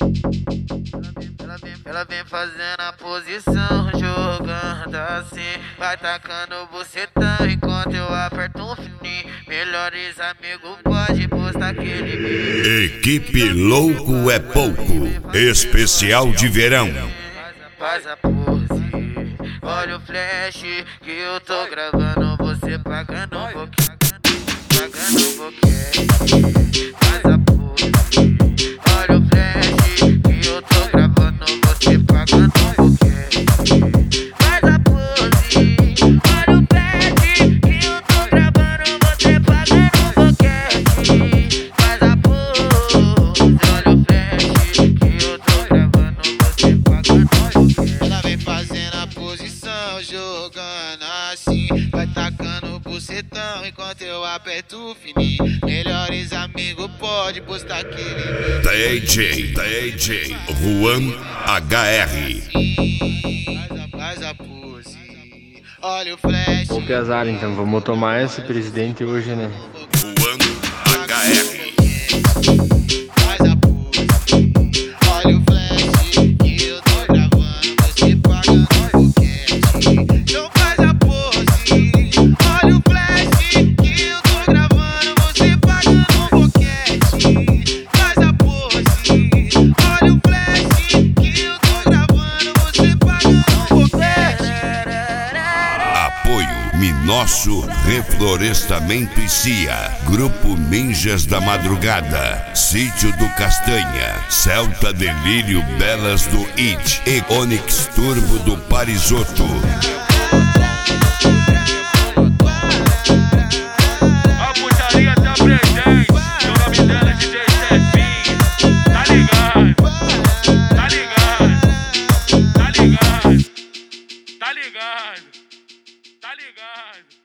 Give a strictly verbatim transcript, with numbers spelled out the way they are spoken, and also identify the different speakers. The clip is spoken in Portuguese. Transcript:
Speaker 1: Ela vem, ela vem fazendo a posição, jogando assim, vai tacando bucetão enquanto eu aperto um fininho. Melhores amigos pode postar aquele vídeo.
Speaker 2: Equipe Louco é Pouco, especial de verão.
Speaker 1: Faz a pose, olha o flash que eu tô gravando, você pagando um pouquinho, pagando um pouquinho. Faz a pose, olha o flash que eu tô gravando, você pagando um pouquinho. Faz a pose, olha o flash que eu tô gravando, você pagando um pouquinho. Faz a pose, olha o flash que eu tô gravando, você pagando um pouquinho.
Speaker 3: Ela vem fazendo a posição, jogando assim, vai tacando o bucetão enquanto eu aperto o fininho. Melhores amigos pode postar aquele
Speaker 2: D J, D J Juan H R.
Speaker 3: faz a, faz a pose, olha o flash.
Speaker 4: Ô pesado, então vamos tomar esse presidente hoje, né?
Speaker 2: Juan H R.
Speaker 3: Faz a pose, olha o flash que eu tô gravando, você pagando um boquete. Então faz a pose, olha o flash que eu tô gravando, você pagando um boquete. Faz a pose, olha o flash que eu tô gravando, você pagando um boquete.
Speaker 2: Apoio Minosso Reflorestamento e C I A. Grupo Ninjas da Madrugada. Sítio do Castanha. Celta Delírio Belas do It. E Onix Turbo do Parisotto.
Speaker 5: A putaria tá presente, o nome dela é D J Stefinho. Tá ligado? Tá ligado? Tá ligado? Tá ligado? Tá ligado?